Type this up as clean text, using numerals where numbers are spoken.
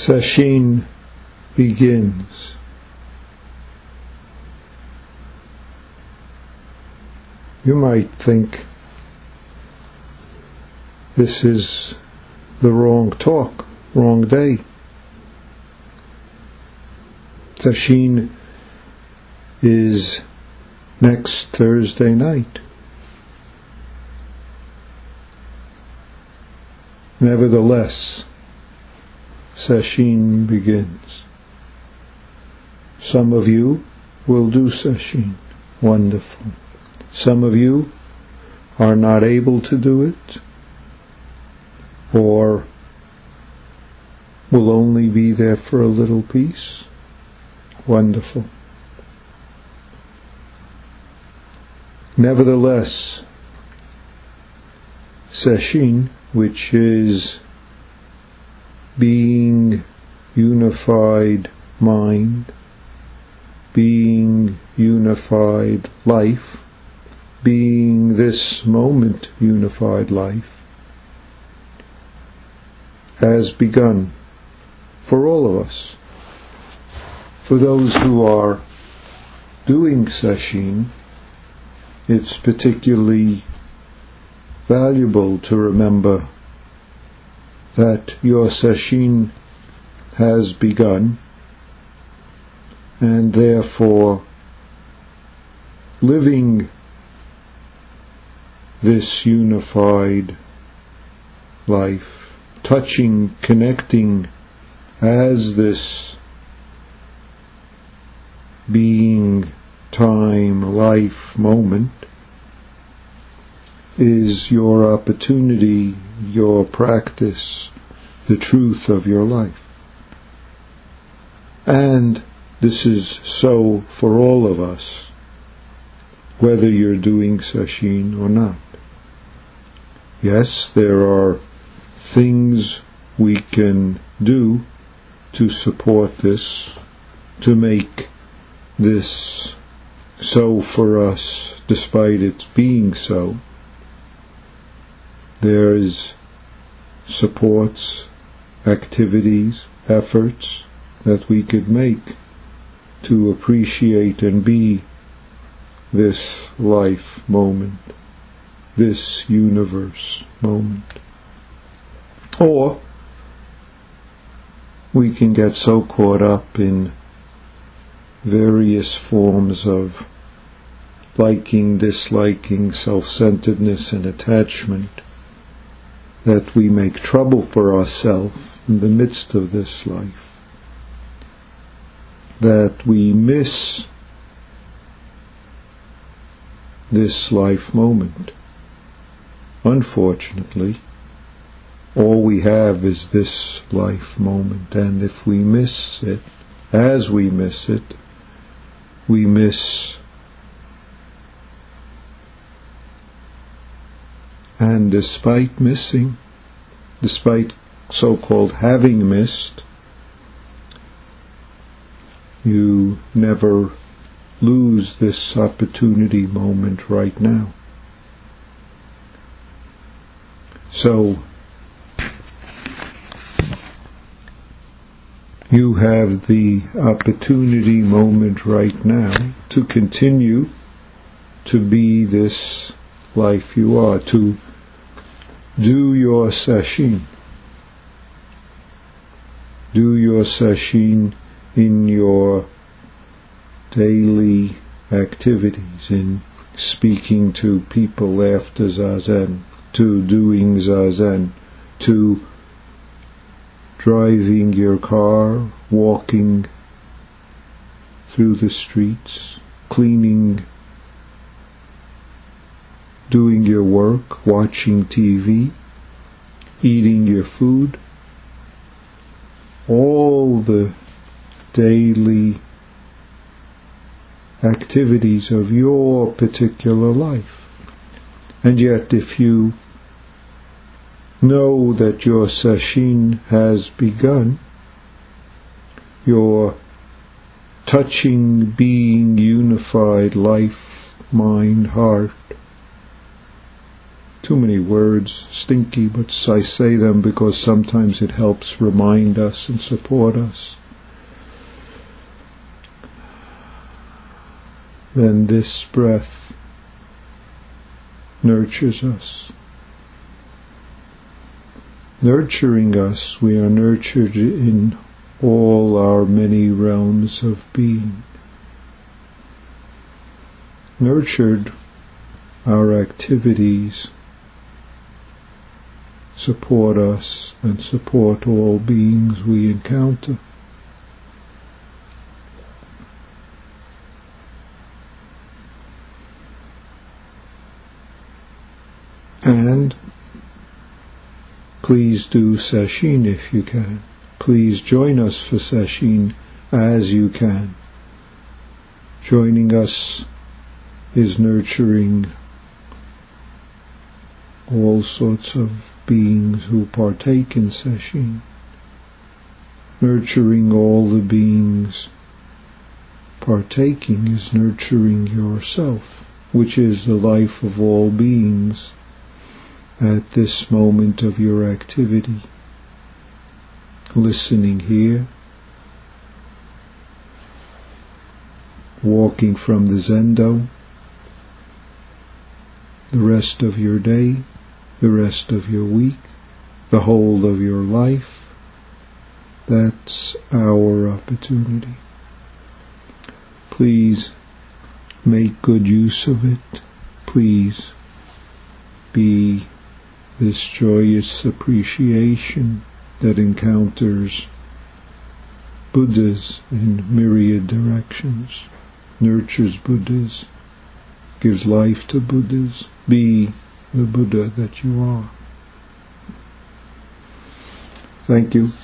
Sesshin begins. You might think this is the wrong talk, wrong day. Sesshin is next Thursday night. Nevertheless, Sesshin begins. Some of you will do Sesshin. Wonderful. Some of you are not able to do it, or will only be there for a little piece. Wonderful. Nevertheless, Sesshin, which is being unified mind, being unified life, being this moment unified life, has begun for all of us. For those who are doing Sesshin, it's particularly valuable to remember that your Sesshin has begun, and therefore living this unified life, touching, connecting as this being, time, life moment, is your opportunity, your practice, the truth of your life. And this is so for all of us, whether you're doing Sesshin or not. Yes, there are things we can do to support this, to make this so for us, despite its being so. There's supports, activities, efforts that we could make to appreciate and be this life moment, this universe moment. Or we can get so caught up in various forms of liking, disliking, self-centeredness and attachment that we make trouble for ourselves in the midst of this life, that we miss this life moment. Unfortunately, all we have is this life moment, and if we miss it, as we miss it, we miss. And despite missing, despite so-called having missed, you never lose this opportunity moment right now. So, you have the opportunity moment right now to continue to be this life you are, to do your Sesshin. Do your Sesshin in your daily activities, in speaking to people after Zazen, to doing Zazen, to driving your car, walking through the streets, cleaning, doing your work, watching TV, eating your food, all the daily activities of your particular life. And yet, if you know that your Sesshin has begun, your touching, being, unified life, mind, heart, too many words, stinky, but I say them because sometimes it helps remind us and support us. Then this breath nurtures us. Nurturing us, we are nurtured in all our many realms of being. Nurtured, our activities support us and support all beings we encounter. And please do sesshin if you can. Please join us for sesshin as you can. Joining us is nurturing all sorts of beings who partake in sesshin. Nurturing all the beings partaking is nurturing yourself, which is the life of all beings at this moment of your activity. Listening here, walking from the zendo, the rest of your day, the rest of your week, the whole of your life. That's our opportunity. Please make good use of it. Please be this joyous appreciation that encounters Buddhas in myriad directions, nurtures Buddhas, gives life to Buddhas. Be the Buddha that you are. Thank you.